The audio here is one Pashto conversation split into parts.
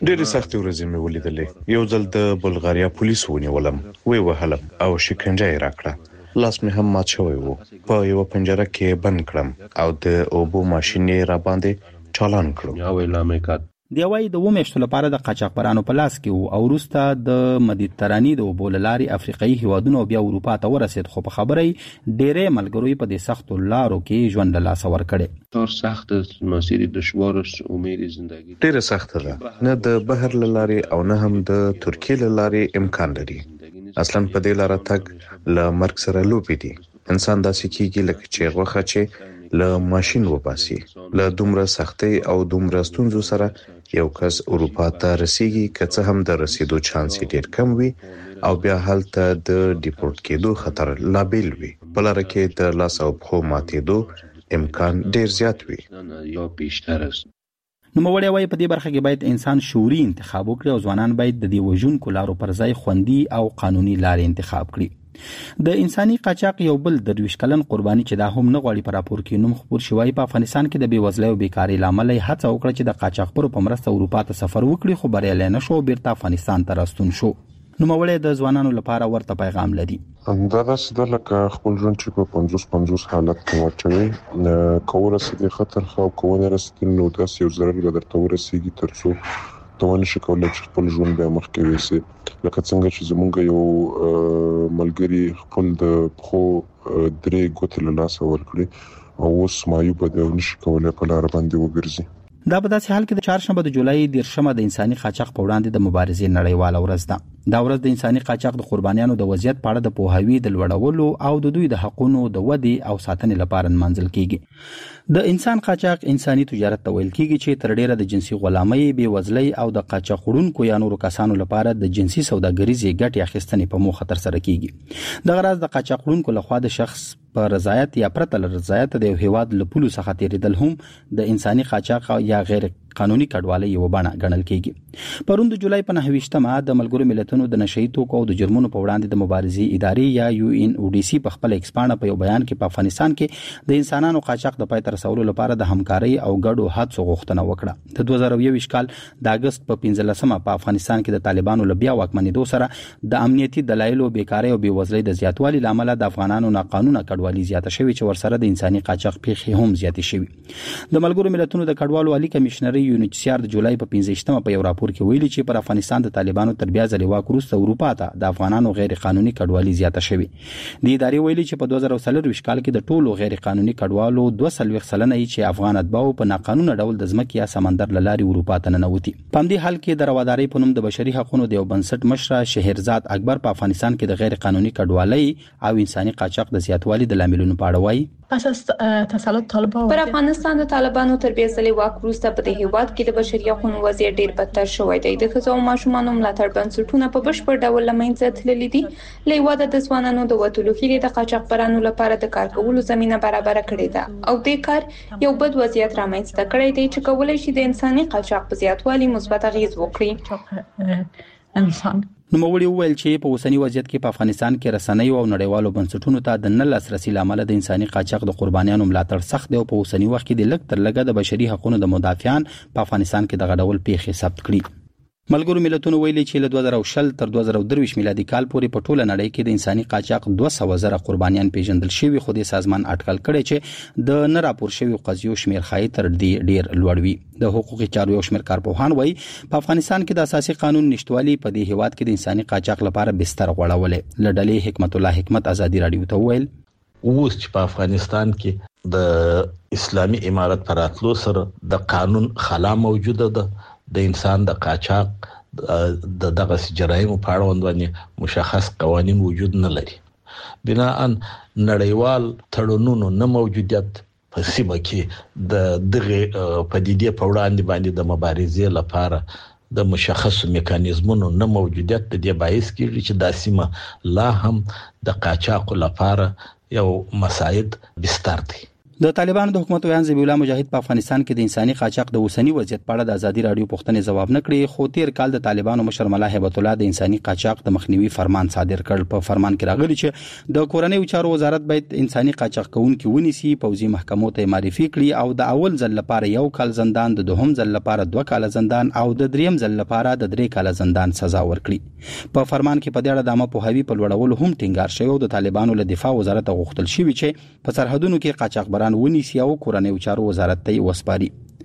ډېرې سختې ورځې مې ولیدلې. یو ځل د بلغاریا پولیس ونیولم، وی وهلم او شکنجه یې راکړه. لاس مې هم مات شوی و. په یو پنجره کې بند کړم او د اوبو ماشین یې را باندې چالان کړو. دی وايي د ومیشتو لپاره د قاچاقبرانو په لاس کې وو او وروسته د مدیترانې د اوبو له لارې افریقایي هیوادونو بیا اروپا ته ورسېد، خو په خبره یې ډېرې ملګرو په دې سختو لارو کې ژوند له لاسه ورکړی. ډېره سخته ده، نه د بحر له لارې او نه هم د ترکیې له لارې امکان لري. اصلا په دې لاره تګ له مرګ سره لوبې دي. انسان داسې کېږي لکه چې غوښه چې له ماشین وباسي. له دومره سختۍ او دومره ستونزو سره یو کس اروپا ته رسیږي، که څه هم د رسیدو چانس ډېر کم وي او بیا هلته د ډیپورټ کېدو خطر لا بیل وي. په لاره کې د لاس او پښو ماتېدو امکان ډېر زیات وي. نوموړی وايي په دې برخه کې باید انسان شعوري انتخاب وکړي او ځوانان باید د دې وژونکو لارو پر ځای خوندي او قانوني لارې انتخاب کړي. د انساني قاچاق یو بل 23 کلن قرباني چې دا هم نه غواړي په راپور کې نوم خپور شوی، په افغانستان کې د بېوزلۍ او بیکارۍ لامل هڅه وکړه چې د قاچاقبرو په مرسته اروپا ته سفر وکړي، خو بریالی نه شو، بیرته افغانستان ته راستون شو. نوموړی د ځوانانو لپاره ورته پیغام لري. همدغسې ده لکه خپل ژوند چې په 50-50 حالت کې واچوي، که ورسېدې خطر ښه او که ونه رسېدل نو داسې یو ضرر به درته ورسېږي تر څو ته ونشي کولی چې خپل ژوند بیا مخکې یوسې. لکه څنګه چې زمونږ یو ملګري خپل د پښو 3 ګوتې له لاسه ورکړي او اوس معیوبه دی او نشي کولی په لاره باندې وګرځي. دا په داسې حال کې د چهارشنبه د جولای 10 د انساني قاچاق په وړاندې د مبارزې نړیواله ورځ ده. دا ورځ د انساني قاچاق د قربانیانو د وضعیت په اړه د پوهاوي د لوړولو او د دوی د حقونو د ودې او ساتنې لپاره نمانځل کیږي. د انسان قاچاق انساني تجارت ته ویل کیږي چې تر ډیره د جنسي غلامۍ، بېوزلۍ او د قاچاق وړونکو یا نورو کسانو لپاره د جنسي سوداګریزې ګټې اخیستنې په موخه ترسره کیږي. دغه راز د قاچاق وړونکو لخوا د شخص په رضایت یا پرته له رضایت د یو هیواد له پولو څخه تیریدل هم د انساني قاچاق یا غیر قانوني کډوالۍ یو بڼه ګڼل کیږي. پرون د جولای په 9 د ملګرو ملتونو د نشئی توکو او د جرمونو په وړاندې د مبارزې ادارې یا UNODC په خپل ایکسپانډ په یو بیان کې په افغانستان کې د انسانانو قاچاق د پای ته رسولو لپاره د همکارۍ او ګډو هڅو غوښتنه وکړه. د 2021 کال د اگست په 15 په افغانستان کې د طالبانو له بیا واکمنېدو سره د امنیتي دلایلو، بیکارۍ او بېوزلۍ د زیاتوالي لامل د افغانانو ناقانونه کډوالي زیاته شوې چې ورسره د انساني قاچاق پیښې هم زیاتې شوې. د ملګرو ملتونو د کډوالو عالی کمشنري UNHCR د جولای په 15 په یو راپور کې ویلي چې پر افغانستان د طالبانو تر بیا ځلې واک وروسته اروپا ته د افغانانو غیر قانوني کډوالي زیاته شوې. د ادارې ویلي چې په 2023 کال کې د ټولو غیر قانوني کډوالو 240 سلنه چې افغان اتباعو په ناقانونه ډول د ځمکې یا سمندر له لارې اروپا ته ننوتي. په همدې حال کې د روادارۍ په نوم د بشري حقوقو د یو بنسټ مشر شهرزاد اکبر په افغانستان کې د غیر قانوني کډوالۍ او انساني قاچاق د زیاتوالي د لاملونو په اړه وایي. پر افغانستان د طالبانو تر بیا ځلې واک وروسته په دې هیواد کې د بشري حقوقو وضعیت ډېر بدتر شوی دی. د ښځو او ماشومانو ملاتړ بنسټونه په بشپړ ډول له منځه تللي دي. له هیواده د ځوانانو د وتلو هیلې د قاچاقبرانو لپاره د کار کولو زمینه برابره کړې ده او دې کار یو بد وضعیت رامنځته کړی دی چې کولای شي د انساني قاچاق په زیاتوالي مثبت اغیز وکړي. نوموړي وویل چې په اوسنی وضعیت کې په افغانستان کې رسنیو او نړیوالو بنسټونو ته د نه لاسرسي لامل د انساني قاچاق د قربانیانو ملاتړ سخت دی او په اوسنی وخت کې د لږ تر لږه د بشري حقوقو د مدافعان په افغانستان کې دغه ډول پیښې ثبت کړي. ملګرو ملتونو ویلي چې له 2020 تر 2023 میلادي کال پورې په ټوله نړۍ کې د انساني قاچاق 200,000 قربانیان پیژندل شوي، خو د سازمان اټکل کړي چې د نه راپور شوي قضیو شمیر ښایي تر دې ډیر لوړ وي. د حقوقي چارو یو شمیر کارپوهان وایي په افغانستان کې د اساسي قانون نشټوالي په دې هیواد کې د انساني قاچاق لپاره بستر غوړولې. لډلې حکمت الله حکمت ازادي رادیو ته ویل اوس چې په افغانستان کې د اسلامي امارت پر اتلو سره د قانون خلا موجوده ده، د انسان د قاچاق د دغه جرایم په اړه باندې مشخص قوانين وجود نه لري. بناء نړیوال تړونونو نه موجودیت په سیمه کې د دغه پدیدې په وړاندې باندې د مبارزې لپاره د مشخص میکانیزمونو نه موجودیت د دې باعث کیږي چې د سیمه لا هم د قاچاق لپاره یو مساعد بستر دی. د طالبانو د حکومت ویان ذبیح الله مجاهد په افغانستان کې د انساني قاچاق د اوسنی وضعیت په اړه د ازادي رادیو پوښتنې ځواب نه کړی، خو تیر کال د طالبانو مشر ملا هیبت الله د انساني قاچاق د مخنیوي فرمان صادر کړ. په فرمان کې راغلی چې د کورنیو چارو وزارت باید انساني قاچاق کوونکي ونیسي، پوځي محکمو ته معرفي کړي او د اول ځل لپاره 1 کال زندان، د دوهم ځل لپاره 2 کال زندان او د دریم ځل لپاره د 3 کال زندان سزا ورکړي. په فرمان کې په دې اړه د عامه پوهاوي په لوړولو هم ټینګار شوی او د طالبانو له دفاع وزارت غوښتل شوی چې په سرحدونو کې قاچاقبران ونیسي او کورنیو چارو وزارت ته وسپاري.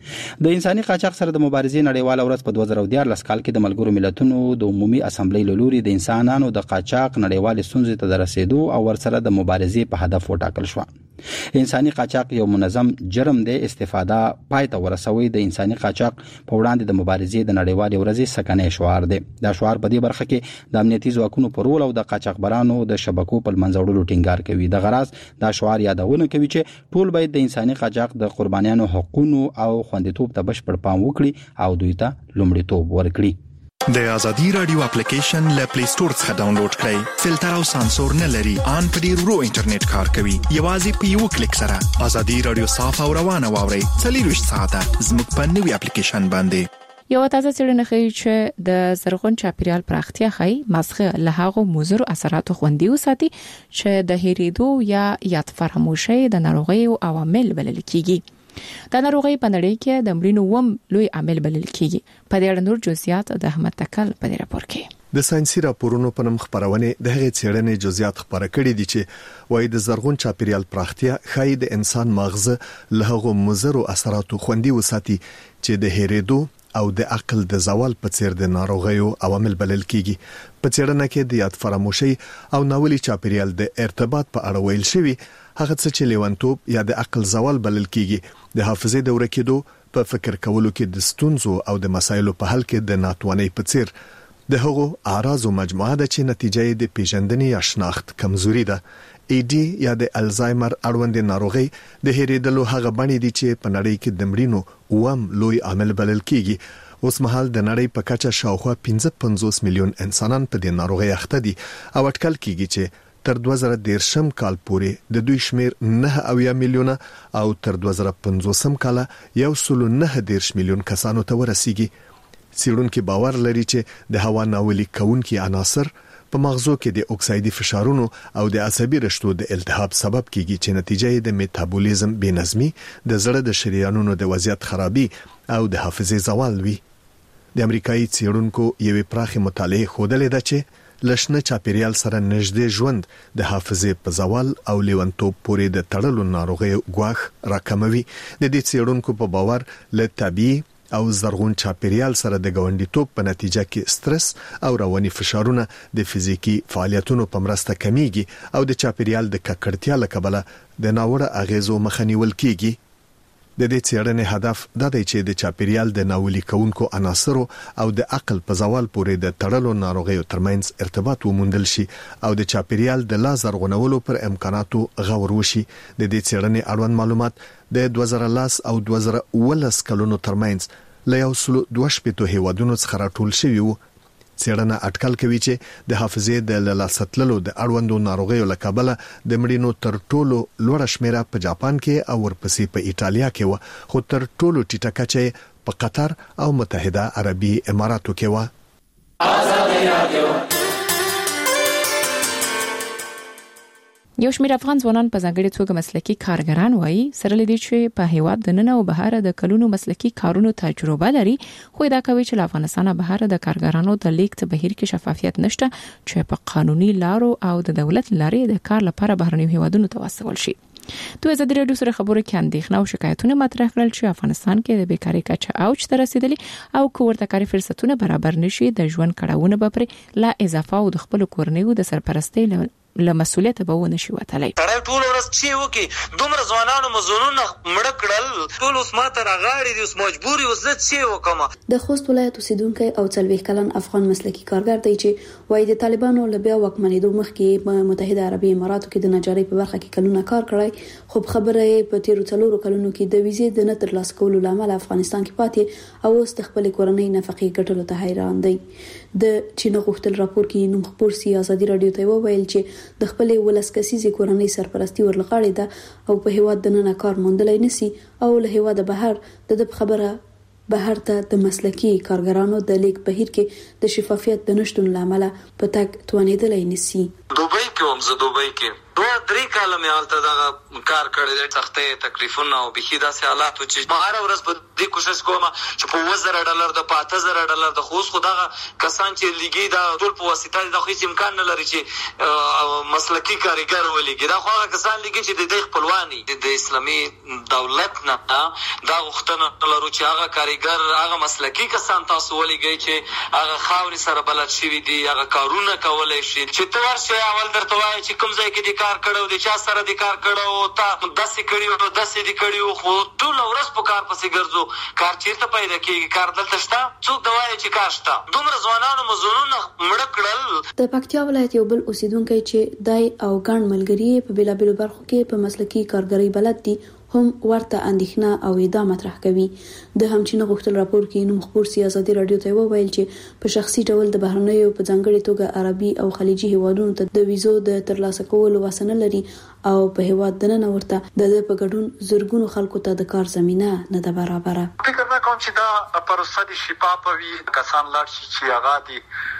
د انساني قاچاق سره د مبارزې نړیواله ورځ په 2014 کال کې د ملګرو ملتونو د عمومي اسامبلۍ له لوري د انسانانو د قاچاق نړیوال ستونزې ته د رسیدو او ورسره د مبارزې په هدف وټاکل شو. انساني قاچاق یو منظم جرم دی، استفاده پای ته ورسوي د انساني قاچاق په وړاندې د مبارزې د نړیوال ورځ سکنه شعار دی. دا شعار په دې برخه کې د امنیتي ځواکونو پر رول او د قاچاقبرانو د شبکو په منځوړلو ټینګار کوي. د غرض دا شعار یادونه کوي چې ټول باید د انساني قاچاق د قربانیانو حقوقو او خوندیتوب ته بشپړ پام وکړي او دوی ته لومړیتوب ورکړي. د ازادي رادیو اپلیکیشن له پلی سٹور څخه ډاونلوډ کړئ. فلټر او سانسور نه لري، ان په ډیر ورو انټرنیټ کار کوي. یوازې په یو کلیک سره ازادي رادیو صاف او روانه واورئ. 24 ساعته زموږ په نوي اپلیکیشن باندې. یو تازه څېړنه ښیي چې د زرغون چاپیریال پراختیا ښیي مازغه له هغو مضرو اثراتو خوندي وساتي چې د هېریدو یا یاد فراموشي د ناروغیو عوامل بلل کیږي. دا ناروغي په نړۍ کې د مړینو لوی عامل بلل کیږي. په دې اړه نور جزئیات د احمد تکل په دې راپور کې. د ساينسي راپورونو په نوم خبرونه د هغې څېړنې جزئیات خبره کړې دي چې وايي د زرغون چاپیریال پراختیا ښایي د انسان مغزه له هغو مضرو اثراتو خوندي وساتي چې د هېریدو او د عقل د زوال په څیر د ناروغیو عوامل بلل کیږي. په څېړنه کې د یاد فراموشي او ناولي چاپیریال د ارتباط په اړه ویل شوی هغه څه چې لیونتوب یا د عقل زوال بلل کیږي د حافظې د ورکېدو، په فکر کولو کې د ستونزو او د مسایلو په حل کې د ناتوانۍ په څیر د هغو اعراضو مجموعه ده چې نتیجه یې د پیژندنې یا شناخت کمزوري ده. AD یا د الزایمر اړوند ناروغي د هېریدلو هغه بڼې دي چې په نړۍ کې د مړینو لوی عامل بلل کیږي. اوس مهال د نړۍ په کچه شاوخوا 55 میلیون انسانان په دې ناروغي اخته دي او اټکل کیږي چې تر 2013 کال پورې د دوی شمیر 9 میلیونه او تر 2015 کال 1.9 میلیون کسانو ته ورسیږي. څېړونکو باور لري چې د هوا ناولي کونکي عناصر په مغزو کې د اکسایدي فشارونو او د عصبي رشتو د التهاب سبب کیږي چې نتیجه یې د میټابولیزم بېنظمي، د زړه د شریانونو د وضعیت خرابي او د حافظې زوال وي. د امریکایي څېړونکو یوې پراخه مطالعه ښودلې ده چې لشنه چاپیریال سره نږدې ژوند د حافظې په زوال او لیونتوب پورې د تړلو ناروغیو ګواښ راکموي. د دې څېړونکو په باور له طبيعي او زرغون چاپیریال سره د ګاونډیتوب په نتیجه کې سترس او رواني فشارونه د فزیکی فعالیتونو په مرسته کمیږي او د چاپیریال د ککړتیا له کبله د ناوړه اغیزو مخه نیول کیږي. د دې څېړنې هدف دا دی چې د چاپیریال د ناولي کونکو عناصرو او د عقل په زوال پورې د تړلو ناروغیو ترمنځ ارتباط وموندل شي او د چاپیریال د لا زرغونولو پر امکاناتو غور وشي. د دې څېړنې اړوند معلومات د 2010 او 2019 کلونو ترمنځ له 122 هیوادونو څخه راټول شوی وو. څېړنه اټکل کوي چې د حافظې د لاساتللو د اړوندو ناروغیو له کبله د مړینو تر ټولو لوړه شمیره په جاپان کې او ورپسې په ایټالیا کې و، خو تر ټولو ټیټه کچه په قطر او متحده عربي اماراتو کې و. آزادي رادیو. یو شمېر افغان ځوانان په ځانګړي توګه مسلکي کارګران وایي سره لدی چې په هیواد د نن او بهر د کلونو مسلکي کارونو تجربه لري، خو دا کوي چې افغانستان بهر د کارګرانو د لیک ته بهیر کې شفافیت نشته چې په قانوني لارو او د دولت لارې د کار لپاره بهرنیو هیوادونو ته واستول شي. دوی ازادي رادیو سره خبرو کې اندېښنه او شکایتونه مطرح کړل چې افغانستان کې د بیکاری کچه اوج ته رسیدلی او کوورته کاري فرصتونه برابر نشي، د ژوند کړهونه به پر لا اضافه او د خپل کورنیو د سرپرستۍ له مسؤلیت به ونه شي وتلی. تړای ټول ورځ چې وکي دومره ځوانانو مزونونه مړ کړل، ټول اوس ماته راغاړي دي، اوس مجبوري اوس چې وکم. د خوست ولایت اوسیدونکو او 40 کلن افغان مسلکي کارګر دی چې وایي د طالبانو له بیا واکمنېدو مخکې په متحده عربي اماراتو کې د نجارۍ په برخه کې کلونه کار کړی، خو خبره یې په تیرو 4 کلونو کې د ویزې د نه ترلاسه کولو لامل افغانستان کې پاتې او اوس د خپل کورنۍ نفقې ګټلو ته حیران دی. د چین غوښتل راپور کې نوم خبر سي ازادي رادیو ته وویل چې د خپل ولسکسي کورنۍ سرپرستی ورلغاړي ده او په هیواد د نن کار موندلای نسی او له هیواد بهر د خبره بهر ته د مسلکی کارګرانو د لیک بهیر کې د شفافیت د نشټون لامل په تک توانیدلای نسی. دوبۍ کې هم زه دوبۍ کې 2-3 کاله مې حالت دا کار کړی د تختې تکلیفونه او بخي داسې حالات چې ما هر ورځ په دې کوشش کوم چې په $1000 د $5000 د خوښ خدغه کسان چې لګي دا ټول په واسطه د خو هیڅ امکان نه لري چې مسلکی کارګر ولګي دا خو کسان لګي چې د خپلواني د اسلامي دولت نه دا غوښتنه لرو چې هغه کارګر هغه مسلکی کسان تاسو ولګي چې هغه خاوري سره بلد شي دي هغه کارونه کولای شي چې تور ورشي اول درته وایي چې کوم ځای کې کار کړو د چا سره د کار کړو تا داسې کړیو داسې د کړیو خو ټول ورځ په کار پسې ګرځو کار چیرته پیدا کیږي کار دلته شته څوک دا وایي چې کار شته دومره ځوانانو مزونونه مړ کړل. د پکتیا ولایت یو بل اوسیدونکو چې دای او ګڼ ملګری په بیلابیلو برخو کې په مسلکی کارګرۍ بلد دي هم ورته اندېښنه او ادعا مطرح کوي. د همچنین غوښتل راپور کې نوم خبر سیاسي رادیو ته وویل چې په شخصي ډول د بهرنیو په ځانګړي توګه عربي او خلیجي هیوادونو ته د ویزو د ترلاسه کولو وسنه لري او په هیواد دننه ورته د په ګډون زورګونو خلکو ته د کار زمينه نه ده برابره. فکر نه کوم چې دا پروسه د شفافه وي کسان لاړ شي چې هغه دي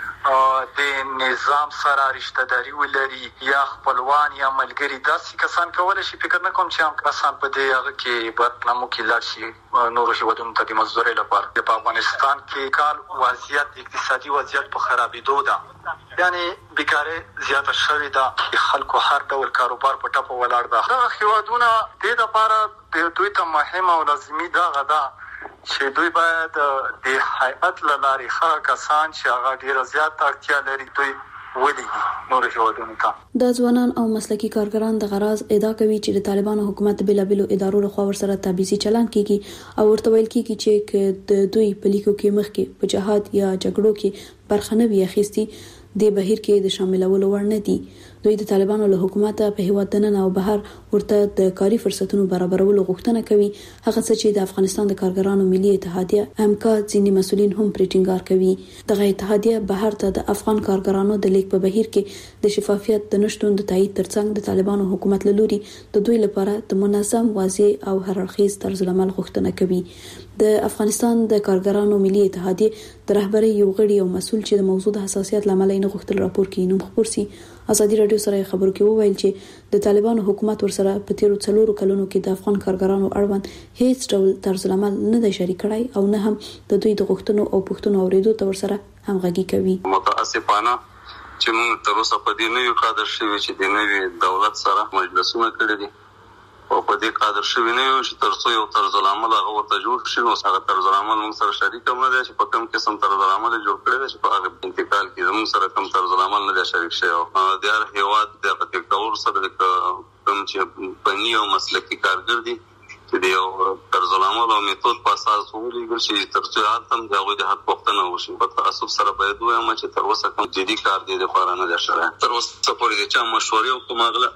د نظام سره رشتہ داری ولري یا خپلوان یا ملګری داسې کسان کولای شي. فکر نه کوم چې هم کسان په دې هغه کې برتنامو کې لاړ شي نور هیوادونو ته د مزدوري لپاره. په افغانستان کې کال وضعیت اقتصادي وضعیت په خرابېدو ده یعنی بیکاری زیاته شوې ده خلکو هر ډول کاروبار په ټاپو ولاړ ده. دا هیوادونه د لپاره دوی ته مهمه او لازمي ده چې دوی باید د هیئت لاري ښه کسان چې هغه ډیر زیات اړتیا لري دوی ولېږي نور هیوادونو ته. د ځوانان او مسلکی کارګران د غراض ادعا کوي چې د طالبانو حکومت بلابلو ادارو له خوا ورسره تابعیزي چلن کیږي او ورته ویل کیږي چې د دوی په لیکو کې مخکې په جهاد یا جګړو کې برخه نه وي اخیستي د بهیر کې د شاملولو وړ نه دي. دوی د طالبانو له حکومت په هیواد دننه او بهر ورته د کاري فرصتونو برابرولو غوښتنه کوي هغه څه چې د افغانستان د کارګرانو ملي اتحادیه امکا ځینی مسولین هم پریټینګار کوي. دغه اتحادیه بهر ته د افغان کارګرانو د لیک په بهیر کې د شفافیت د نشټون د تایید ترڅنګ د طالبانو حکومت له لوري د دوی لپاره د منظم واضح او هررخیز طرز العمل غوښتنه کوي. د افغانستان د کارګرانو ملي اتحادیه د رهبرۍ یو غړي او مسول چې د موضوع د حساسیت لامل نه غوښتل راپور کې نوم خبر سي ازادي رادیو سره خبرو کې وویل چې د طالبانو حکومت ورسره په تیرو 4 کلونو کې د افغان کارګرانو اړوند هیڅ ډول طرز العمل نه دی شریک کړی او نه هم د دوی د غوښتنو او پوښتنو اوریدو ته ورسره همغږي کوي. متاسفانه چې موږ تر اوسه په دې نوې قادر شوی چې د نوې دولت سره مجلسونه کړی دي او په دې قادر شوی نه یو چې ترڅو یو طرز العمل هغه ورته جوړ شي نو هغه طرز العمل موږ سره شریک هم نه دی چې په کوم قسم طرز العمل جوړ کړی دی چې په هغه انتقال کې موږ سره کوم طرز العمل نه دی شریک شوی او د هر هیواد د پټکټور سره کوم چې بنی او مسلکی کارګر دي چې د یو طرز العمل او میتود په اساس وګوري چې ترڅو حتم د هغه د حق پوښتنه وشي په تاسو سره باید وایم چې تر اوسه کوم جدي کار دی د خورانه ده شره تر اوسه پورې چې مشورې او کومغله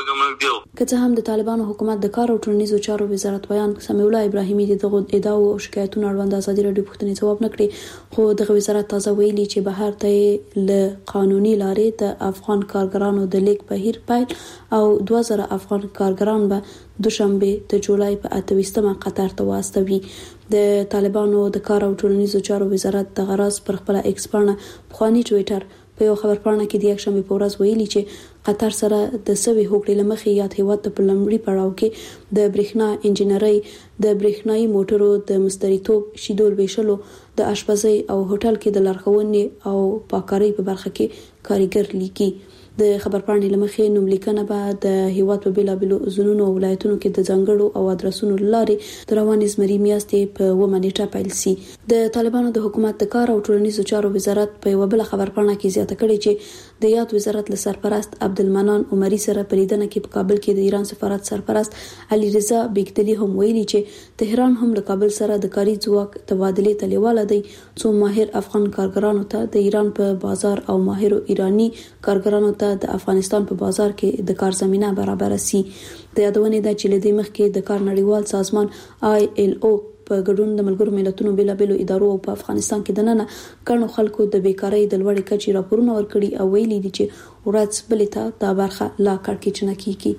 که څه هم د طالبانو حکومت د کار او ټولنیزو چارو وزارت بیان سمیع الله ابراهیمي دغه ادعا او شکایتونو اړوند ازادي رادیو پوښتنې ځواب نکړي خو دغه وزارت تازه ویلي چې بهر ته ل قانوني لارې د افغان کارګرانو د لیک بهیر پیل او 2000 افغان کارګران به دوشنبه د جولای په 28مه قطر ته واستوي. د طالبانو د کار او ټولنیزو چارو وزارت د غراض پر خپل ایکس پاڼه بخوانی ټوئیټر په یو خبر پاڼه کې د یکشنبه په ورځ ویلي چې قطر سره د سوي هوکړې لمخې یاد هیواد ته په لمړي پړاو کې د برېښنا انجنیري د برېښنايي موټرو د مستریتوب شیدول ویشلو د اشپزۍ او هوټل کې د لارښوونې او پاککارۍ په برخه کې کارګر لیکي. د خبر پاڼې لمخې نوملیکنه به د هیواد په بیلابلو زونونو او ولایتونو کې د ځانګړو او ادرسونو لارې د روانې زمري میاشتې په 1 نیټه پیل سي. د طالبانو د حکومت د کار او ټولنیزو چارو وزارت په یو بل خبر پاڼه کې زیاته کړې چې د یاد وزارت له سرپرست عبدالمنان عمري سره په لیدنه کې په کابل کې د ایران سفارت سرپرست علي رضا بیگدلی هم ویلي چې تهران هم له کابل سره د کاري ځواک تبادله ته لیواله دی څو ماهر افغان کارګرانو ته د ایران په بازار او ماهر ایرانی کارګرانو ته د افغانستان په بازار کې د کار زمينه برابر سي. د یادونه ده چې لدې مخکې د کار نړیوال سازمان ILO په ګډون د ملګرو ملتونو بیلابېلو ادارو په افغانستان کې د نن ګڼو خلکو د بیکارۍ د لوړې کچې راپورونه ورکړي او ویلي دي چې ورځ بلې ته دا برخه لا کړکېچنه کیږي.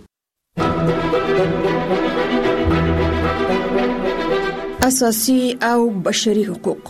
اساسي او بشري حقوق.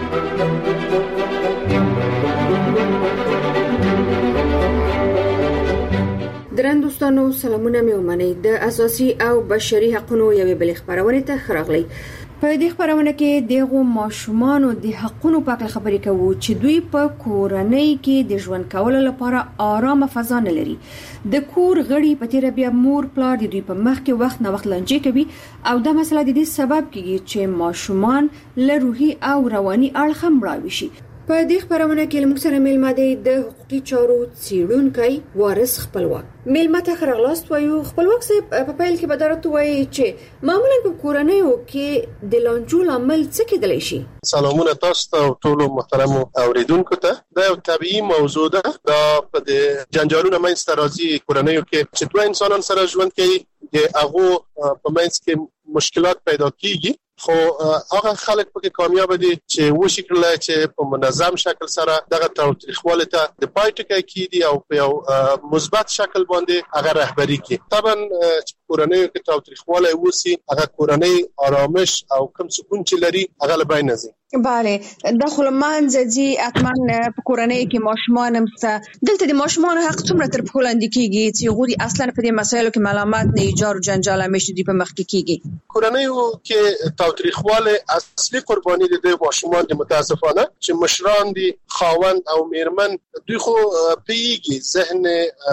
درنو دوستانو سلامونه مې ومنئ. د اساسي او بشري حقوقو یوې بلې خبرونه ته خراغلی. په دې خبرونه کې دغه ماشومان د حقوقو په اړه خبرې کوو چې دوی په کورنۍ کې د ژوند کولو لپاره آرامه فضا نه لري. د کور غړي په تیر بیا مور پلار د دوی په مخ کې وخت نه وخت لنجې کوي او دا مسله د دې سبب کیږي چې ماشومان له روحي او رواني اړخ هم مړاوي شي. په دې خبرونه کې موږ سره میلمه دی د حقوقي چارو څېړونکی وارث خپلواک. میلمه ته خراغلاست وایو. خپلواک صاحب په پیل کې بدرته وایي چې معمولا په کورنیو کې د لانجو لامل څه کېدلی شي؟ سلامونه تاسو ته ټولو محترمو اوریدونکو ته. دا یو طبيعي موضوع ده. دا په د جنجالونو منځته راځي کورنیو کې چې دوه انسانان سره ژوند کوي د هغه په منځ کې مشکلات پیدا کیږي. خو هغه خلک پکې کامیاب دي چې وشي کړل چې په منظم شکل سره دغه تاریخواله ته د پای ټکی کیدي او په یو مثبت شکل باندې هغه رهبری کوي. طبعا کورنۍ کې تاریخواله وسی هغه کورنۍ آرامش او کوم سکون چې لري هغه لبای نه زی. بله داخل منځي اتمن په کورنۍ کې ماشومان همسته دلته د ماشومان حق څومره تر په لاندې کیږي چې غوړي اصلا په دې مسایلو کې معلومات نه ایجار او جنجال همیشه دی په مخ کې کیږي. کورنۍ کې تاریخواله اصلي قرباني دي د ماشومان د متاسفانه چې مشران دي خاوند او میرمن دوی خو پیږي ذهن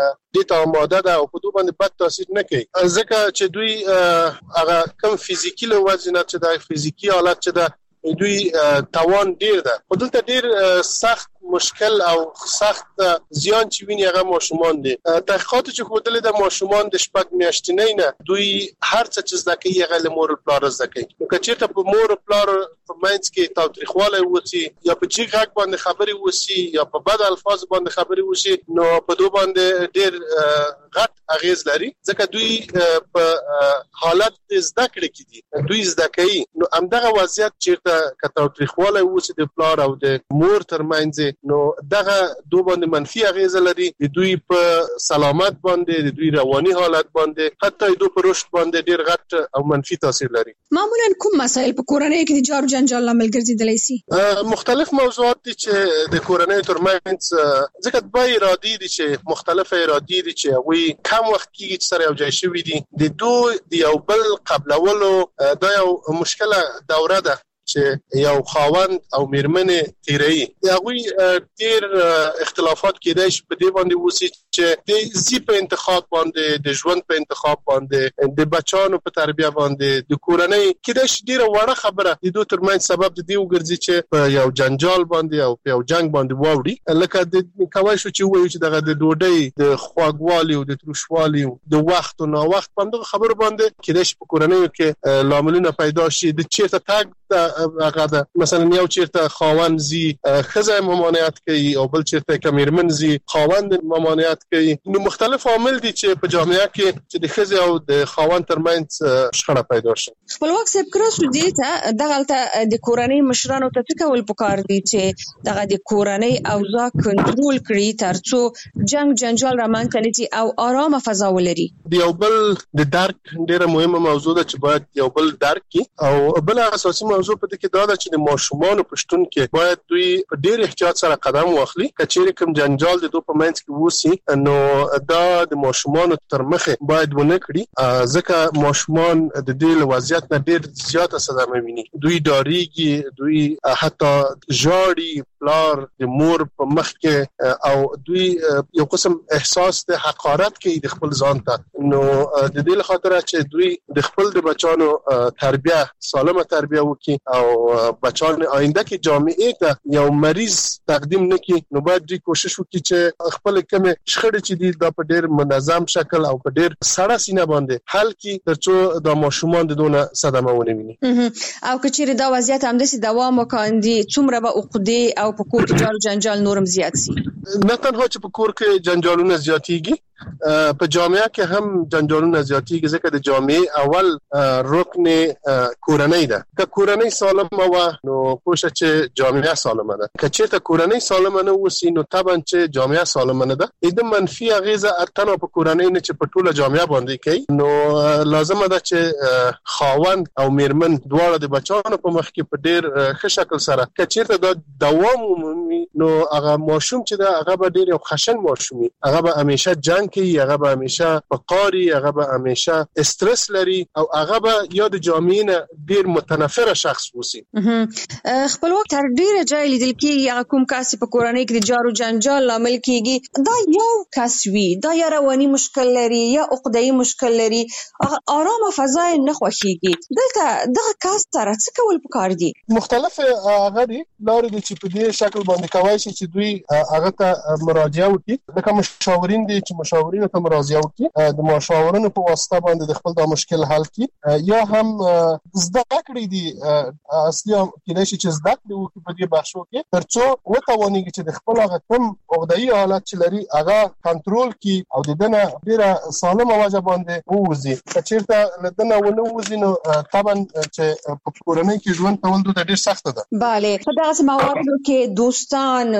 دې ته آماده ده او په دوی باندې بد تاثیر نه کوي ځکه چې دوی هغه کم فزیکی له وجنه چې د فزیکی حالت چې د دوی توان ډیر ده. خو دلته ډیر سخت مشکل او سخت زیان چې ویني هغه ماشومان دي. تحقیقات چې ښودل د ماشومان د شپږ میاشتنۍ نه دوی هر څه چې زده کوي هغه له مور او پلار زده کوي. نو که چېرته په مور او پلار په منځ کې تاوتریخوالی وسی یا په جګ غږ باندې خبرې وسی یا په بد الفاظ باندې خبرې وسی نو په دوی باندې ډیر غټ اغیز لري ځکه دوی په حالت زده کړې کې دي دوی زده کوي. نو همدغه وضعیت چېرته که تاوتریخوالی وسی د پلار او د مور ترمنځ نو دغه دوه باندې منفي اغیزه لري د دوی په سلامت باندې د دوی رواني حالت باندې حتی دوی په رشد باندې ډیر غټ او منفي تاثیر لري. معمولا کوم مسایل په کورنۍ کې د جار جنجال لامل ګرځیدلی شي؟ مختلف موضوعات دي چې د کورنۍ ترمنځ ځکه دوی ارادي دي چې مختلف ارادي دي چې وي کم وخت کې چې سره یو ځای شوي دي د دوی د یو بل قبلولو دا یو مشکله دوره ده چې یو خاوند او میرمنې تیري هغه ډیر اختلافات کېدای شي په دې باندې وسی چې د زی په انتخاب باندې د ژوند په انتخاب باندې د بچانو په تربیه باندې د کورنۍ کېدای شي ډیره وړه خبره د دوی ترمنځ سبب د دې وګرځي چې په یو جنجال باندې او په یو جنگ باندې واوړي لکه د کوي شو چې وایي چې دغه د ډوډۍ د خواږوالي او د تروشوالي د وخت او نا وخت باندې خبر باندې کېدای شي په کورنۍ کې لاملونه پیدا شي د چیرته تاګ هغه ده مثلا یو چیرته خاوند زی خزه ممانعت کوي او بل چیرته کمیرمن زی خاوند ممانعت کوي. نو مختلف عوامل دي چې په جامعه کې چې د خزه او د خاوند ترمنځ شخړه پیدا شي. خپلواک صاحب کراسو دي ته دغه د کورنۍ مشرانو ته څه کول پکار دي چې دغه د کورنۍ اوضاع کنټرول کړي ترڅو جنگ جنجال رامنځته نشي او آرامه فضا ولري. د یو بل د درک ډیره مهمه موضوع ده چې باید یو بل درک کی او بل اساسي موضوع په دې کې دا ده چې د ماشومان په شتون کې باید دوی په ډیر احتیاط سره قدم واخلي. کچېرې کوم جنجال د دوی په منځ کې وسی نو دا د ماشومان تر مخه باید ونه کړي ځکه ماشومان د دې وضعیت نه ډیر زیاته صدمه ویني. دوی ډاریږي دوی حتی ژاړي پلار د مور په مخ کې او دوی یو قسم احساس د حقارت کوي د خپل ځان ته. نو د دې لپاره چې دوی د خپل د بچانو تربیه سالمه تربیه وکړي او بچان آینده کې جامعه ته یو مریض تقدیم نکړي نو باید دوی کوشش وکړي چې خپل کمه شخړې چې دي دا په ډیر منظم شکل او په ډیر سړه سینه باندې حل کړي ترڅو د ماشومان د دونه صدمه ونه ویني. او کچېره دا وضعیت همداسې دوام وکړي څومره به عقدې او په کور کې جار جنجال نورم زیات شي؟ نه تنها چې په کور کې جنجالونه زیاتېږي په جامعه کې هم جنجالونه زیاتېږي ځکه د جامعه اول رکن کورنۍ ده که کورنۍ سالمه و نو پوښه چې جامعه سالمه ده که چېرته کورنۍ سالمه نه وسی نو طبعا چې جامعه سالمه نه ده د منفي اغیزه تنها په کورنۍ نه چې په ټوله جامعه باندې کوي نو لازمه ده چې خاوند او میرمن دواړه د بچانو په مخ کې په ډیر ښه شکل سره که چېرته دا دوام ومومي نو هغه ماشوم چې دا هغه به ډیر یو خشن ماشومي هغه به همیشه جنگ کوي هغه به همیشه فقاری هغه به همیشه استرس لري او هغه به یا د جامعې نه ډیر متنفر شخص وسی خپلواک تر ډیره ځای لیدل کېږي کوم کس په کورنۍ کې د جارو جنجال لامل کېږي دا یو کس وي دا یا رواني مشکل لري یا عقده‌ای مشکل لري آرامه فضا نه خوښيږي دلته دغه کس سره څه کول پکار دي مختلف هغه دي لارې د چې په دې شکل باندې کوي چې دوی هغه ته مراجعه وکړي لکه مشاورین دي چې مشاورین ته مراجعه وکړي د مشاورینو په واسطه باندې د خپل دا مشکل حل کړي یا هم زده کړې دي اصلي کله چې زده کړې وکړي په دې بحثو کې ترڅو وتوانيږي چې د خپل هغه کم عقده‌ای حالت چې لري هغه کنټرول کړي او د دنه ډیره سالمه وجه باندې ووزي چې لدنه ونه وزي نو طبعا چې په کورنۍ کې ژوند کول د ډیر سخت ده bale په داسې مواردو کې دوستان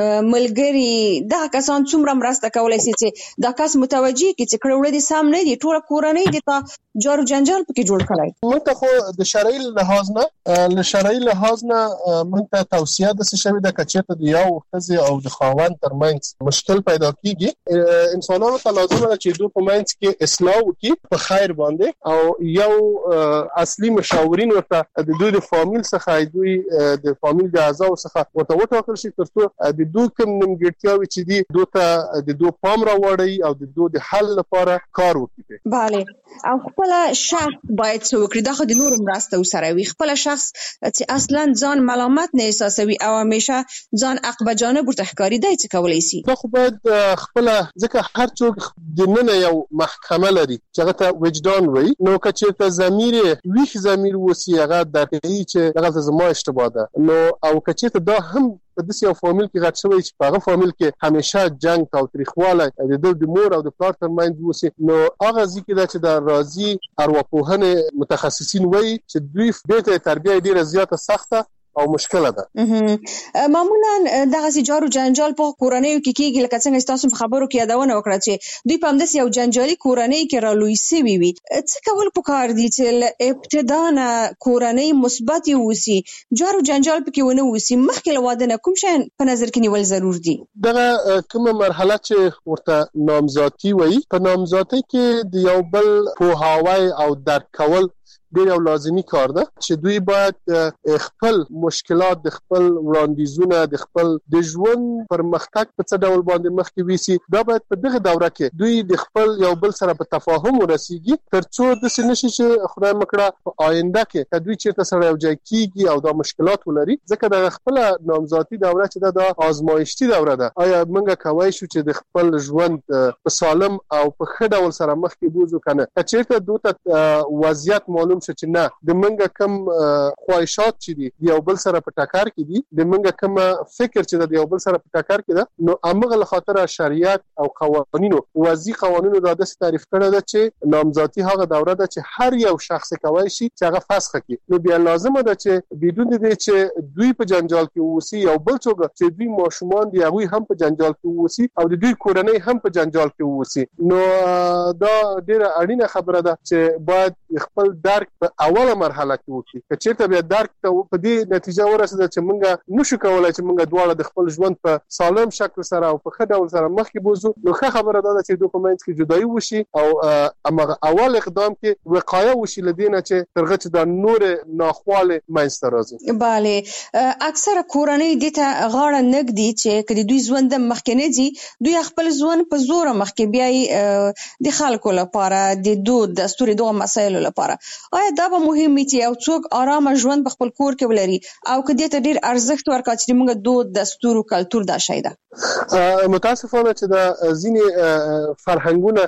ملګری دا کسان څومره مرسته کولای شي چې دا کس متوجي کی چې کړه دې سم نه دي ټول کورنۍ دي ته جارو جنجال پکې جوړ کړای موږ ته خو د شرعي لحاظ نه له شرعي لحاظ نه موږ ته توصیه د څه شوی د کچته د یو خزي او د خاوند ترمنځ مشکل پیدا کیږي انسانانو ته لازم ده چې دوی په منځ کې اصلاح وکړي په خیر باندې او یو اصلي مشاورین ورته د دوی د فامیل څخه دوی د فامیل د اعضاء څخه ورته وټاکل شي ترڅو د دوی کوم نیمګړتیاوي چې دي دوی ته د دوی پام راوړي او د دوی د حل لپاره کار وکړي bale او خپل شخص باید څه وکړي دا خو د نور مرسته وسره وي خپل شخص چې اصلا ځان ملامت نه احساسوي او همیشه ځان عقب جانب ورته ښکاري دی څه کولای شي دا خو باید خپل ځکه هر څوک د نن یو محکمه لري چې هغه ته وجدان وي نو که ته ضمیر ویښ ضمیر وسی هغه درکې چې هغه زما اشتباه ده نو او که ته دا هم په دې یو فامیل کې غټ شوی چې په هغه فامیل کې همیشه جنگ او تاریخواله د مور او د پلار ترمنځ وسی نو هغه ځکه چې د راضي ارواپوهنه متخصصین وایي چې دوی به تربیه ډیره زیاته سخته او مشکله ده معمولا دغه جارو جنجال په کورنۍ کې کېږي لکه څنګه تاسو په خبرو کې یادونه وکړه چې دوی په همدې یو جنجالي کورنۍ کې رالوي سوي وي څه کول پکار دي چې ابتدا نه کورنۍ مثبت وسی جارو جنجال پکې ونه وسی مخکې له واده نه کوم شی په نظر کې نیول ضرور دي دغه کومه مرحله چې ورته نامزادي وایي په نامزادۍ کې د یو بل پوهاوی او درک کول ډیر یو لازمی کار ده چې دوی باید خپل مشکلات د خپل وړاندیزونه د خپل د ژوند پرمختګ په څه ډول باندې مخکې ویسي دا باید په دغه دوره کې دوی د خپل یو بل سره په تفاهم ورسیږي ترڅو د سنشي چې خدای مکړه په آینده کې دوی چیرته سره یو ځای کیږي او دا مشکلات ولري ځکه د خپل نامزادي دوره چې دا آزمایشتي دوره ده آیا موږ کوي شو چې د خپل ژوند په سالم او په ښه ډول سره مخکې بوزو کنه چیرته دوی وضعیت معلوم چې نه د منګه کم خواهشات چې دي یو بل سره په ټکر کې دي د منګه کم فکر چې د یو بل سره په ټکر کې ده نو امغه له خاطر شریعت او قوانینو وضعي قوانینو دا د تعریف کړه ده چې نامزادي هغه دوره ده چې هر یو شخص کوي شي چې هغه فسخ کړي نو بیا لازمه ده چې بدون دې چې دوی په جنجال کې وسی یو بل څوک چې دوی ماشومان دی هغه هم په جنجال کې وسی او د دوی کورنۍ هم په جنجال کې وسی نو دا ډیره اړینه خبره ده چې باید خپل درک په اوله مرحله کې وکړي چې چیرته بیا درک ته په دې نتیجه ورسېده چې موږ نشو کولای چې موږ دواړه د خپل ژوند په سالم شکل سره او په ښه ډول سره مخکې بوزو نو ښه خبره ده چې دوی په منځ کې جدایي وشي او هغه اول اقدام کې وقایه وشي لدینه چې ترغه چې د نور ناخواله منځ راځي bale اکثره کورنۍ د ته غاړه نګدي چې کله دوی ژوند مخکنه دي دوی خپل ژوند په زور مخکې بیاي د خلکو لپاره د دود دستوري دوه مسایل لپاره آیا دا به مهم وي چې یو څوک آرام ژوند په خپل کور کې ولري او کدی ته ډیر ارزښت ورکړي چې موږ دود دستور او کلچر دا شي ده متاسفانه چې دا ځینې فرهنګونه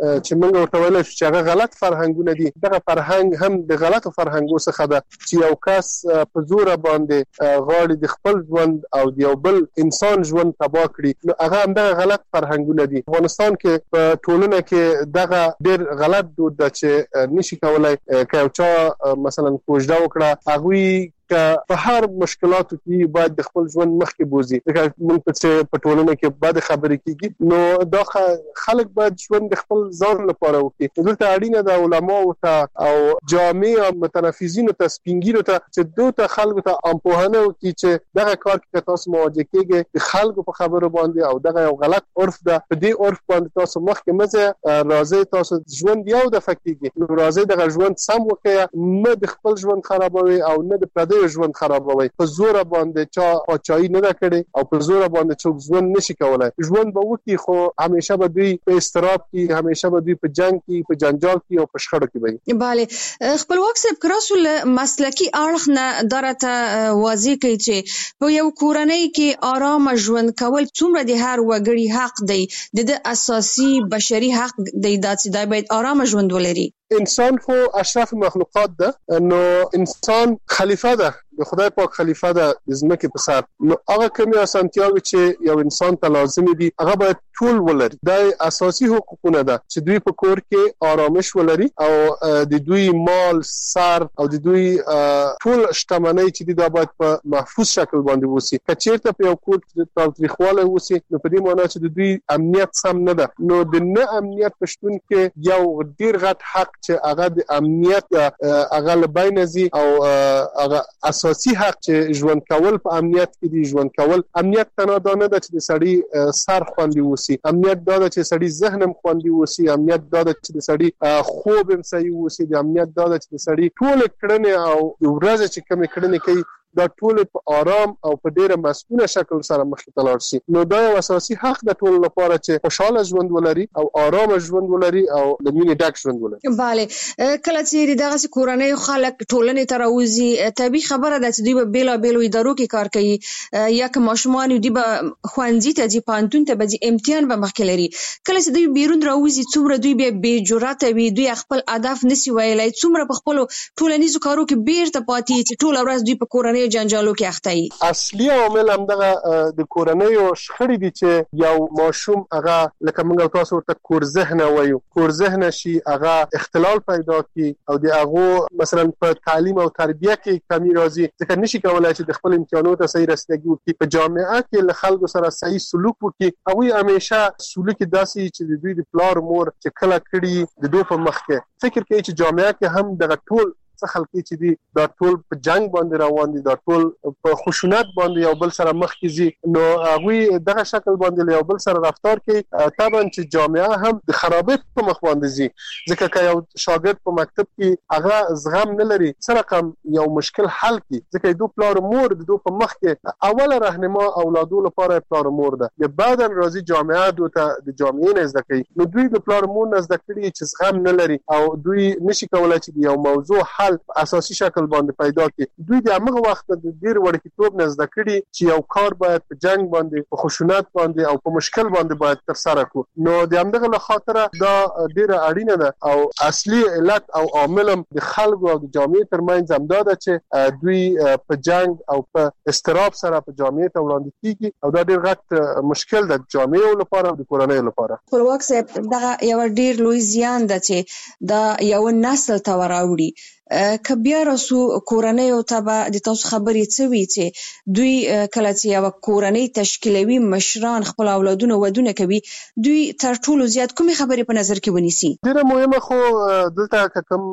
چې موږ ورته ویل چې هغه غلط فرهنګونه دي، دغه فرهنګ هم د غلطو فرهنګو څخه ده چې یو کس په زور باندې غواړي د خپل ژوند او د یو بل انسان ژوند تباه کړي، نو هغه هم دغه غلط فرهنګونه دي. افغانستان کې په ټولنه کې دغه ډېر غلط دود ده چې نشي کولای که یو چا مثلا کوژده وکړه هغوی که په هر مشکلاتو کې باید د خپل ژوند مخکې بوزي. لکه موږ په ټولنه کې بد خبرې کیږي، نو دا خلک باید ژوند د خپل ځان لپاره وکړي. دلته اړینه ده علماو ته او جامع متنفذینو ته سپینګیرو ته چې دوی ته خلکو ته امپوهنه وکړي چې دغه کار کې تاسو مواجه کیږئ د خلکو په خبرو باندې او دغه یو غلط عرف ده، په دې عرف باندې تاسو مخکې مزه راځي، تاسو ژوند یو د فکیږي، نو راځي دغه ژوند سم وکړئ، نه د خپل ژوند خرابوي او نه د پردي ژوند خرابوي. په زور باندې چا پاچاهي نه کړي او په زور باندې څوک ژوند نشي کولای. ژوند به وکي خو همیشه به دوی په استراب کې، همیشه به دوی په جنگ کې، په جنجال کې او په شخړو کې وي. bale خپلواک صاحب کراسول مسلکی اړخ نه درته واضح کوي چې په یو کورنۍ کې آرام ژوند کول څومره د هر وګړي حق دی، د اساسي بشري حق دی چې دا باید آرام ژوند ولري. انسان خو اشرف مخلوقات ده، نو انسان خلیفہ ده، د خدای پاک خلیفہ ده د ځمکې په سر، نو هغه کومې اسانتیاوې چې یو انسان ته لازمي دي هغه باید ټول ولري. دا اساسي حقوقونه ده چې دوی په کور کې آرامش ولري او د دوی مال، سر او د دوی ټول شتمنۍ چې دا باید په محفوظ شکل باندې وسی. که چیرته په یو کور کې تاوتریخوالی وسی، نو په دې معنی چې د دوی امنیت سم نه ده، نو د نه امنیت په شتون کې یو ډیر غټ حق چې هغه د امنیت هغه لبین زی او هغه اساسي حق چې ژوند کول په امنیت کې دی. ژوند کول امنیت تنه دانه ده چې د سړی سر خوندي وسی، امنیت دا ده چې سړی ذهنم خوندي وسی، امنیت دا ده چې د سړی خوب هم صحیح وسی، د امنیت دا ده چې د سړی ټول کړنې او ورځ چې کوم کړنې کوي دا ټول په آرام او په ډیره مسؤله شکل سره مخې ته لاړ شي. نو دا یو اساسي حق د ټول لپاره چې خوشاله ژوند ولري او آرام ژوند ولري او د مینې ډک ژوند ولري. bale کله چې دغه کورنۍ خلک ټولنې ته راوځي، طبيعي خبره ده چې دوی به بیل بیل ادارو کې کار کوي، یا که ماشومان دوی به خوانځي ته ځي، پانتون ته به امتحان به مخکې لري. کله چې دوی بیرون راوځي څومره دوی به بې جرأت وي، دوی خپل اهداف نسی ویلای، څومره په خپل ټولنیزو کارو کې بیرته پاتې چې ټول ورځ دوی په کورنۍ جنجالو کې اخته وي. اصلي عامل هم دغه د کورنۍ او شخړې دي چې یو ماشوم هغه لکه موږ تاسو ته کور ذهن وایو، کور ذهن شي هغه اختلال پیدا کی او د هغه مثلا په تعلیم او تربیه کې کمی راځي، ځکه نشي کولای چې د خپل امکاناتو ته صحیح رسیدګي وکړي. په جامعه کې له خلکو سره صحیح سلوک وکړي، هغه همیشه سلوک داسي چې د دوی د پلار مور چې کله کړي د دوی په مخ کې فکر کوي چې جامعه کې هم دغه ټول خلک چې دي دا ټول په جنگ باندې روان دي، دا ټول په خشونت باندې یو بل سره مخ کیږي، نو هغه دغه شکل باندې یو بل سره رفتار کوي. طبعا چې جامعه هم د خرابې په مخ باندې زی، ځکه که یو شاګرد په مکتب کې هغه زغم نه لري سره کم یو مشکل حل کی، ځکه دوی پلار مور د دوی په مخ کې اوله راهنما اولادو لپاره پلار مور ده، د بعدن راځي جامعه دوی ته د جامعې نه زده کوي، نو دوی د پلار مور نه زده کړي چې زغم نه لري او دوی نشي کولای چې یو موضوع حل اساسي شکل باندې پیدا کړي. دوی د هغه وخت د ډیر وړکتوب نه زده کړي چې یو کار باید په جنگ باندې، په خشونت باندې او په مشکل باندې باید تر سره کړو. نو د همدغه له خاطره دا ډیره اړینه ده او اصلي علت او عامل د خلکو او د جامعې ترمنځ همدا ده چې دوی په جنگ او په استراب سره په جامعې ته وړاندې کیږي او دا ډیر غټ مشکل ده د جامعې لپاره او د کورنۍ لپاره. خپلواک صاحب دغه یو ډیر لوی زیان ده چې دا یو نسل ته وراوړي. که بیا راسو کورنۍ او تبع د تاسو خبرې څه وی چې دوی کله چې یو کورنۍ تشکیلوي مشران خپل اولادونه ودونه کوي، دوی تر ټولو زیات کومې خبرې په نظر کې ونیسي؟ ډیره مهمه خو دلته کوم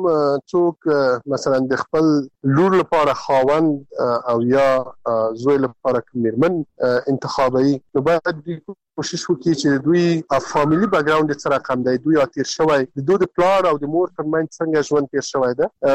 څوک مثلا د خپل لور لپاره خاوند او یا زوی لپاره میرمن انتخابي، نو باید دوی کوشش وکړي چې دوی فامیلی بیک ګراوند سره کم دی، دوی تیر شوی د دوی پلار او د مور ترمنځ څنګه ژوند تیر شوی ده،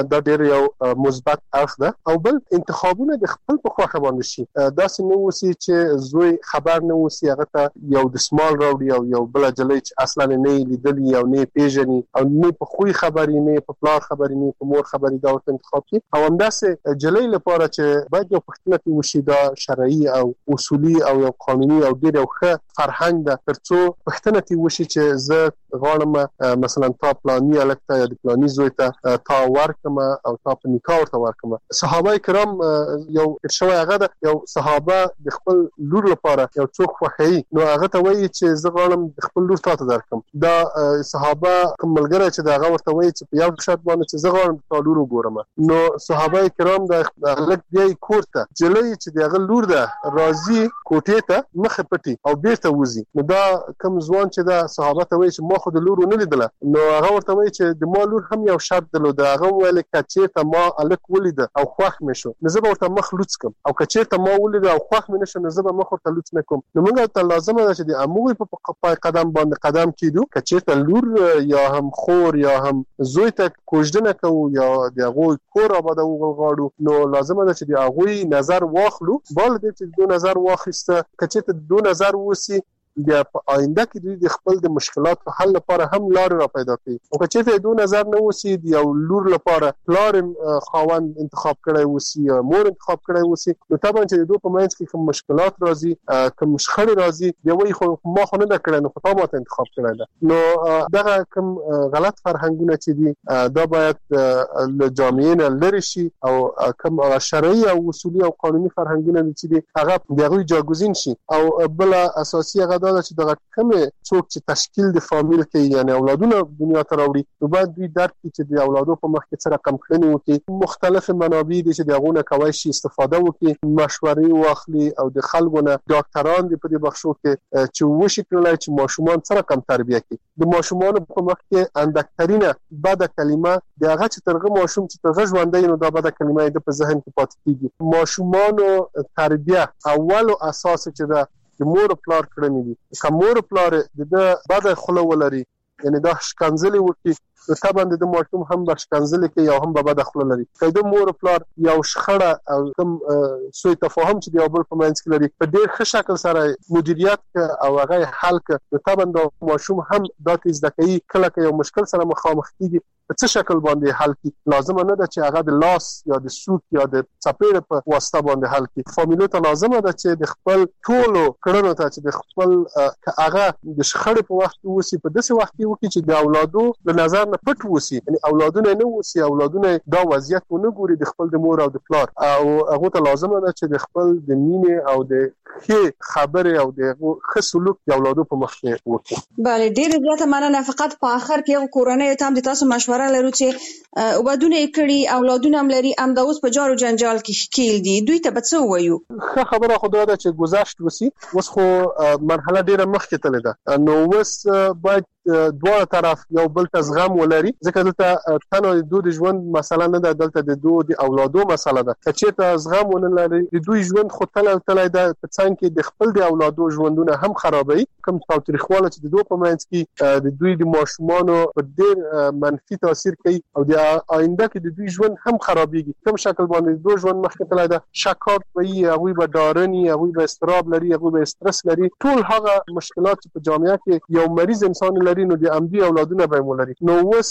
دا ډېر یو مثبت اړخ ده. او بل انتخابونه د خپل په خوښه باندې شي، داسې نه وسی چې زوی خبر نه وسی هغه ته یو د سمال راوړي او یو بل جلې چې اصلا نه لیدلی او نه پیژني او نه په خوې خبرې نه په پلار خبرې نه په مور خبرې دا ورته انتخاب شي. او همداسې جلې لپاره چې باید یو پښتنه وشي دا شرعي او اصولي او یو قانوني او ډېر یو ښه فرهنګ ده ترڅو پښتنه وشي چې زه غواړم مثلا تا پلاني الکته یا د پلاني زوی ته تا ورکم او تا په نکاح ورته ورکم. صحابه کرام یو شوی هغه ده، یو صحابه د خپل لور لپاره یو څوک خوښي نو هغه ته وایي چې زه غواړم د خپل لور ته درکم. دا صحابه کوم ملګری چې دا هغه ورته وایي چې په یو شرط باندې چې زه غواړم تا لور وګورم، نو صحابه کرام د لک بیا کور ته جلې چې د هغه لور ده راځي کوټې ته مخ پټي او بیرته وځي. نو دا کوم ځوان چې دا صحابه ته وایي چې ما خو د لور نه لیدله، نو هغه ورته وایي چې د ما لور هم یو شرط درلود. هغه ویل کچې ته ما الک ولید او خوښ مې شو نو زه به ورته مخ لوڅ کم، او کچې ته ما ولید او خوښ مې نشو نو زه به مخ ورته لوڅ نه کوم. نو موږ ته لازمه ده چې د اموي په قدم باندې قدم کیدو، کچې ته لور یا هم خور یا هم زوی ته کوژدنه کوو یا د هغوی کور آباده وغواړو، نو لازمه ده چې د هغوی نظر واخلو. بل دې چې دو نظر واخیسته کچې ته دو نظر وسی بیا په آینده کې دوی د خپل د مشکلاتو حل لپاره هم لار را پیدا کوي. او که چېرته دوی نظر نه وسی د یو لور لپاره پلار خاوند انتخاب کړی وسی یا مور انتخاب کړی وسی، نو طبعا چې دوی په منځ کې کوم مشکلات راځي کوم شخړې راځي دی وایي خو ما خو نه کړی نو خو تا ماته انتخاب کړی ده. نو دغه کوم غلط فرهنګونه چې دي دا باید له جامعې نه لرې شي او کوم شرعي او اصولي او قانوني فرهنګونه چې دي هغه د هغوی جاګوزین شي. او بل اساسي هغه دا چې دغه کومه څوک چې تشکیل د فامیل کې یعنی اولادونه دنیا ته راوړي نو باید دوی درک کړي چې د اولادو په مخ کې څه رقم کړنی وکړي. مختلف منابع دي چې دغه نه کوي شي استفاده وکړي، مشورې واخلي او د خلکونه ډاکټران دي په دې بخشو کې چې وشي کړلای چې ماشومان څه رقم تربیه کړي. د ماشومان په مخ کې اندکترینه بده کلمه دغه چې ترغه ماشوم چې ترغه ژوندۍ نو دا بده کلمه د په ذهن کې پاتې کیږي. ماشومان تربیه اول او اساس چې دا د مور پلار کړنی دي. که مور پلار د بده خله ولري یعنی دا شکنځلې وکړي نو طبعا د ماشوم هم به شکنځلې کوي او هم به بده خله لري. که د مور پلار یو شخړه او کوم سوء تفاهم چې د یو بل په منځ کې لري په ډېر ښه شکل سره مدیریت او هغه حل نو طبعا د ماشوم هم دا زده کوي کله که یو مشکل سره مخامخ کیږي په څه شکل باندې حل کی. لازم نه ده چې هغه د لاس یا د سوک یا د چپېړه په واسطه باندې حل کی. فامیلو ته لازم ده چې د خپل ټولو کړنو ته چې د خپل هغه د شخړې په وخت وسی په داسې وخت کې وکړي چې د اولادو د نظر نه پټ وسی، یعنی اولادونه نه وسی، اولادونه دا وضعیت ونه ګوري د خپل د مور او د پلار، او هغه ته لازم ده چې د خپل د مینې او د ښه خبره او د ښه سلوک د اولادو په مخ کې وکړي. بله ډېر زیاته مننه. فقط په اخر کې کورنۍ ته هم د تاسو مشوره لرو چې وبدونه کړي اولادونه هم لري ام د اوس په جارو جنجال کې ښکیل دي، دوی ته به څه وایو؟ ښه خبره خو دا ده چې گذشت وسی، اوس خو مرحله ډیره مخکې تللې ده، نو اوس باید دواړه طرف یو بل ته زغم ولري، ځکه دلته تنها د دوی ژوند مسله نه ده، دلته د دوی د اولادو مسله ده. که چېرته زغم ونه لري د دوی ژوند خو تللی ده په څنګ کې د خپل د اولادو ژوندونه هم خرابوي. کوم تاوتریخواله چې د دوی په منځ کې د دوی د ماشومانو په ډېر منفي تاثیر کوي او د آینده کې د دوی ژوند هم خرابېږي. کوم شکل باندې د دوی ژوند مخکې تللی ده شکاک به وي، هغوی به ډارني، هغوی به اضطراب لري، هغوی به استرس لري، ټول هغه مشکلات چې په جامعه کې یو مریض انسان لري نو د امدي اولادونه به ولري. نو اوس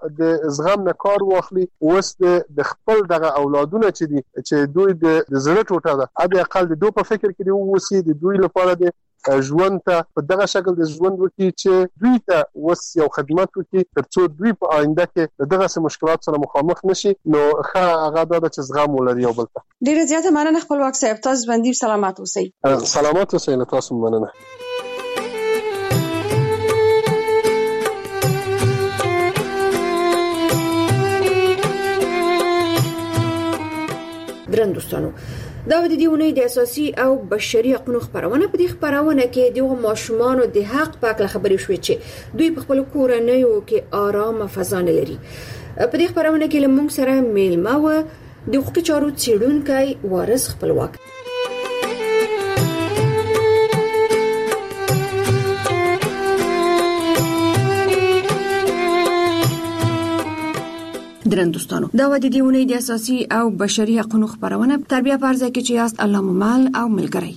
د زغم نه کار واخلي، اوس د خپل دغه اولادونه چې دي چې دوی د زړه ټوټه ده اته اقل د دوی په فکر کې دی وسی د دوی لپاره د ژوند ته په دغه شکل د ژوند وکړي چې دوی ته اوس یو خدمت وکړي ترڅو دوی په آینده کې دغه مشکلات سره مخامخ نشي. نو ښه هغه دا چې زغم ولري یو بل ته. ډیره زیاته مننه خپلواک صاحب، تاسو باندې سلامات اوسئ. سلامات اوسئ. تاسو مننه. درن دوستانو دا د دې ونې د اساسي او بشري حقوقو خبرونه په دې خبرونه کې د ماشومان د حق په اړه خبرې شوې چې دوی په خپل کورنیو کې آرام فضا نه لري. په دې خبرونه کې لمونږ سره میلمه و د حقوقي چارو څېړونکی وارث خپلواک. درن دوستانو دا ودی دیونه د اساسي او بشري حقوقو خبرونه تربیه پرځه کې چې یاست الله ممل او ملګری.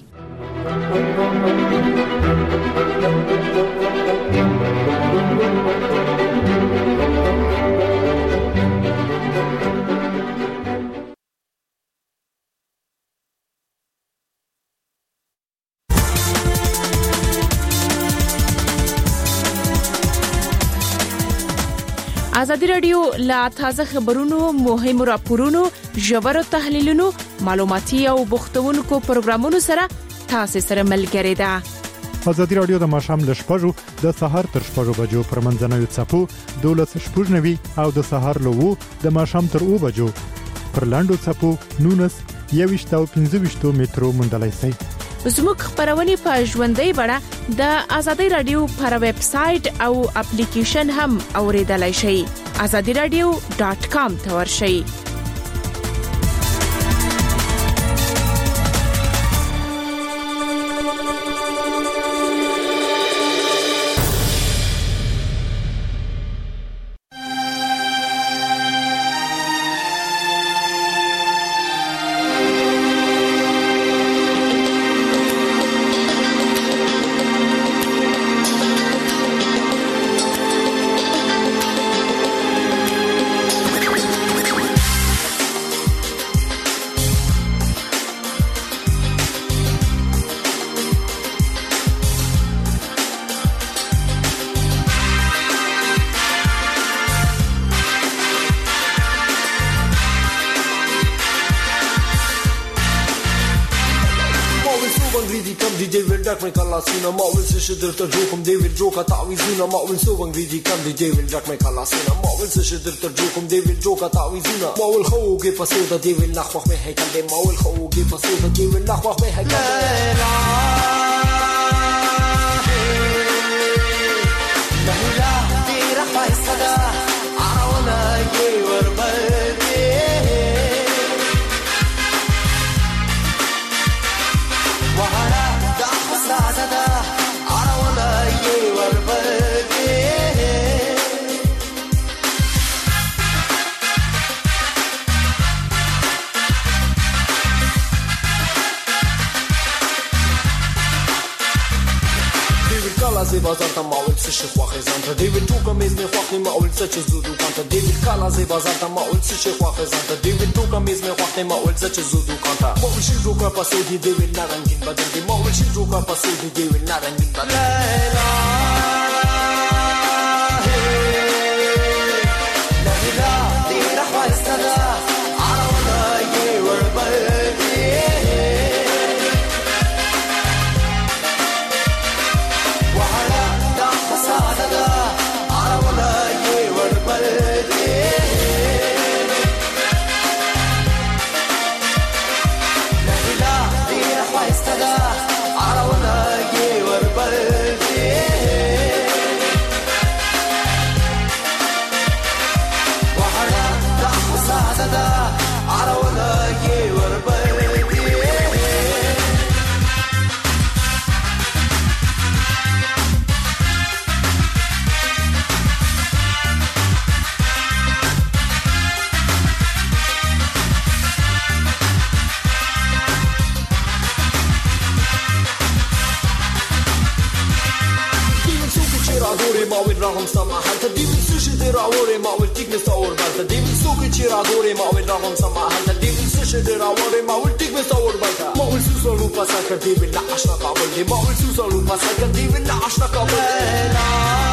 ازادي رادیو لا تازه خبرونو مهمو راپورونو ژور تحلیلونو معلوماتي او بوختونکو پروګرامونو سره تاسو سره ملګری ده. ازادي رادیو د ماشام ل شپږو د سهار تر شپږو بجو پر منځنوي چپو 12:90 او د سهار له 2 د ماشام تر 2 بجو پر لاندو چپو 19 او 15 مترو مندلای سي. زموږ خبرونه په ژوندۍ بڼه د ازادي رادیو پر ویب سټ او اپلیکیشن هم اوریدلای شئ. azadiradio.com ته ورشئ. Kalasina mawil se shidir tar jokum David joka ta'wizuna mawil so angriji kam DJ will jack my kalasina mawil se shidir tar jokum David joka ta'wizuna mawil khoge fasoda David nakhwakh me haykal de mawil khoge fasoda David nakhwakh me haykal de la ilaha tera faisada arawna ye warbadi wahara da arawna ye warbadi Kalas bazar ta mawil se shkhwa khizanta David tuka mez me khwa mawil se chudu kanta David kalas bazar ta mawil se shkhwa khizanta David tuka mez me khwa mawil se chudu kanta mawil shiru ka pasodi David narangin badal de mawil shiru ka pasodi David narangin badal la ilaha tera khaistada arawna ye warbadi Rahum sama halta divin sushi de rawore mawil tikne sawr balta divin suki chira dore mawil rahum sama halta divin sushi de rawore mawil tikne sawr balta mawil susalu pasakar divin la ashna qabl de mawil susalu pasakar divin la ashna qabl la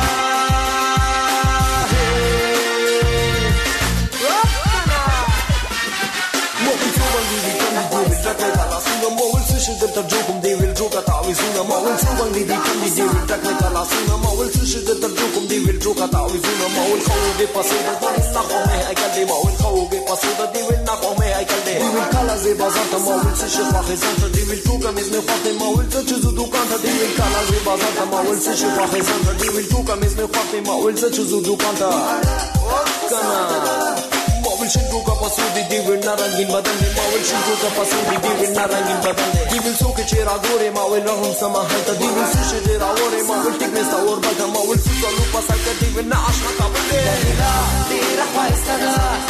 mawil suban divin kan divin takne kalasuna mawil sushi de tarjukum divin joka ta'wizuna mawil suban divin kan divin takne kalasuna mawil sushi de tarjukum divin joka ta'wizuna mawil khoge pasida divin nakhwa me haykal de mawil khoge pasida divin nakhwa me haykal de divin kalas bazar ta mawil sushi khwa khizanta divin joka mez me khwa mawil se chudu kanta divin kalas bazar ta mawil sushi khwa khizanta divin joka mez me khwa mawil se chudu kanta kana mawil shiru ka pasudi divin narangin badan de mawil shiru ka pasudi divin narangin badan de divin soke chera gore mawil rahum sama halta divin sushi de rawore mawil tikne sawr balta mawil susalu pasaka divin na ashna qabl de la ilaha tera faisada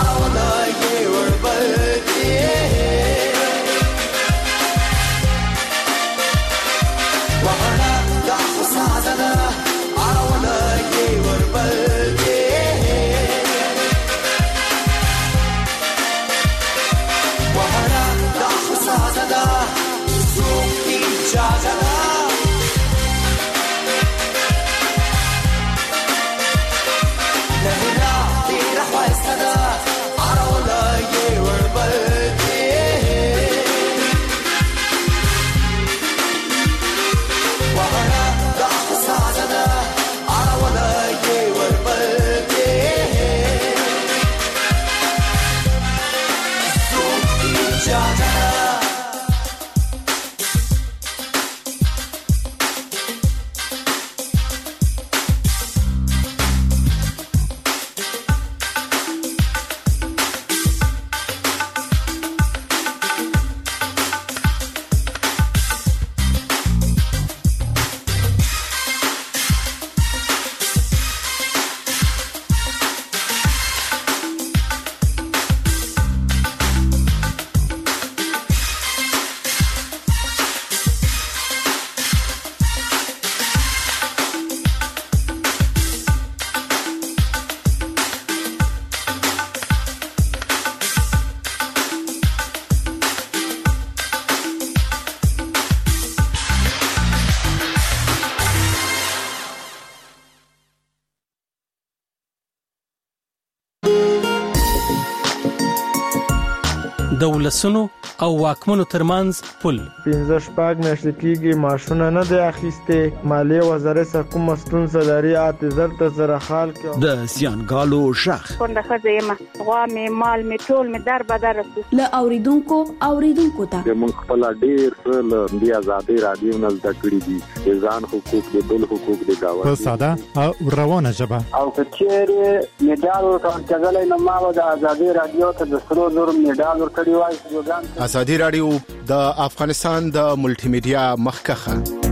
د ولسونو او واکمنو ترمنځ پل 15 میاشتې کېږي ماشونه نه دی اخیسته مالی وزارت څخه کوم ستونزه لري اعتذار ته زره حال کې د سیانګالو شخ څنګه خزه غوا می مال می ټول می در بدر ل اوریدونکو ته موږ خپل ډیر له دی آزادي رادیو نه زده کړی دي ځان حقوق د بل حقوق د گاوه په ساده او روانه ژبه او کچېره میډال ورکړل کېدل نو ما د آزادي رادیو ته د سرو زر میډال ورکړی وای ازادي رادیو د افغانستان د ملټي میډیا مخکخه